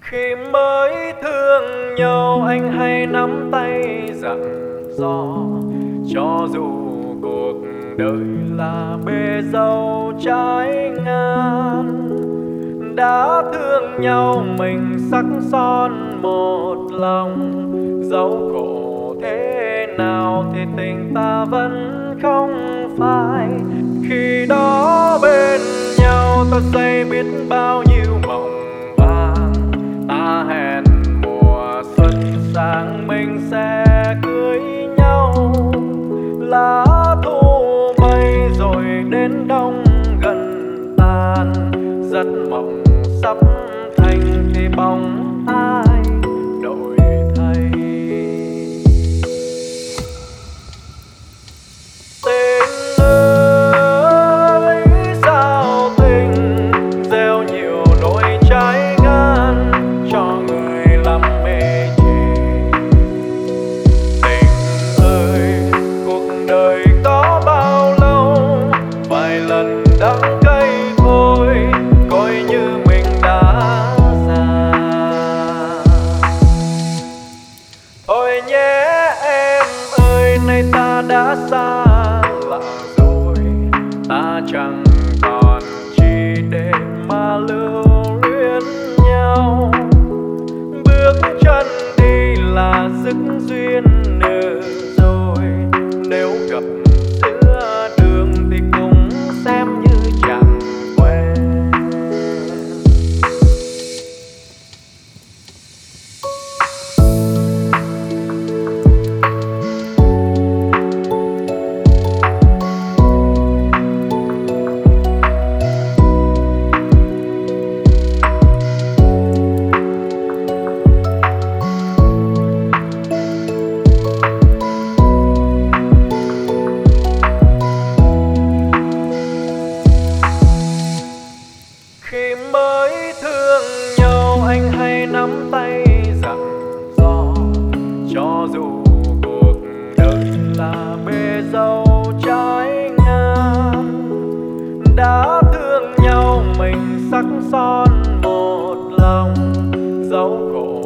Khi mới thương nhau anh hay nắm tay dặn dò, cho dù cuộc đời là bể dâu trái ngang. Đã thương nhau mình sắc son một lòng, dẫu khổ thế nào thì tình ta vẫn không phai. Khi đó bên nhau ta xây biết bao nhiêu mộng vàng, ta hẹn mùa xuân sang mình sẽ cưới nhau. Lá thu bay rồi đến đông gần tàn, giấc mộng sắp thành thì bóng ai đổi thay. Tình ơi sao tình gieo nhiều nỗi trái ngang cho người lắm mê chê. Tình ơi cuộc đời có bao lâu, vài lần đắng cay thôi coi như mình đã già. Thôi nhé em ơi, nay ta đã xa lạ rồi, ta chẳng còn chi để mà lưu luyến nhau. Bước chân đi là dứt duyên nữa rồi, nếu gặp giữa đường thì cũng xem như chẳng quen. Khi mới thương nhau anh hay nắm tay dặn dò, cho dù cuộc đời là bể dâu trái ngang. Đã thương nhau mình sắc son một lòng, dẫu khổ